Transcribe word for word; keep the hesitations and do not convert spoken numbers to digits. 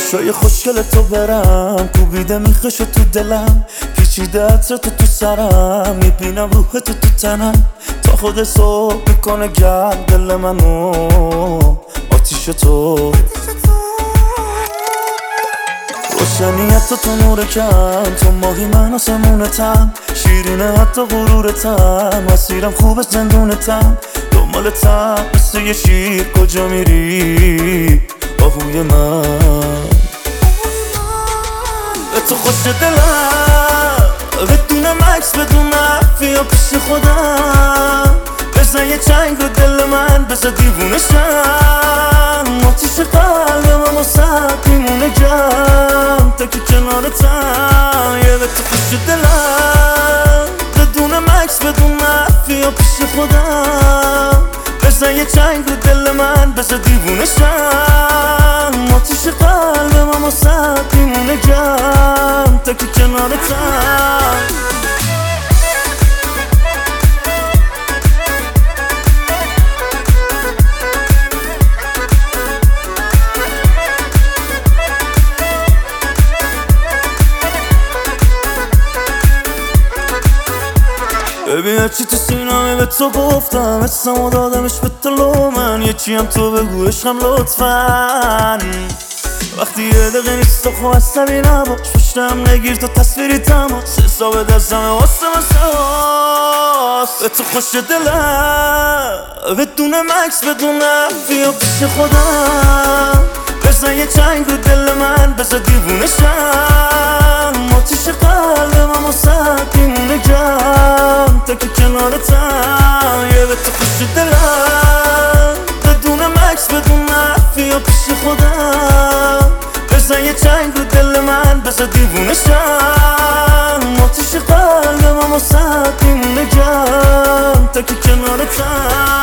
چشای خوشگل تو برم کوبیده میخش تو دلم، پیچیده عطر تو تو سرم، میبینم روح تو تو تنم، تا خود صبح میکنه گرم دل منو آتیش تو. روشنیت تو تو نور کم، تو ماهی من آسمونتم، شیرینه حتی غرورتم، مسیرم خوبه زندونتم، دنبالتم مثل یه شیر کجا میری آهوی من. به تو خوش دلم بدون مکس بدون بیا پیش خودم، بزن یه چنگ رو دل من بزن دیوونشم، آتیش قلبم واسه میمونه گرم تا که کنارتم. یه به تو خوش دلم بدون مکس بدون بیا پیش خودم، بزن یه چنگ رو دل من بزن دیوونشم، آتیش قلبم واسه میمونه گرم تا که کنارتم. ببین هرچی تو سینمه به تو گفتم، اسمو دادمش به طلو من، یکی هم تو بگو عشقم لطفاً. وقتی یه دقیقه نیست تو خواه عصبی نباش، پشتم نگیر تو تصویری تماس، حساب دستمه واسه مساس. به تو خوش دلم بدون مکس بدون بیا پیش خودم، بزن یه چنگ رو دل من بزن دیوونشم، آتیش قلبم واسه میمونه گرم تا که کنارتم. یه به تو خوش دلم بدون مکس بدون بیا پیش خودم، بزن یه چنگ رو دل من بزن دیوونشم، آتیش قلبم واسه میمونه گرم تا که کنارتم.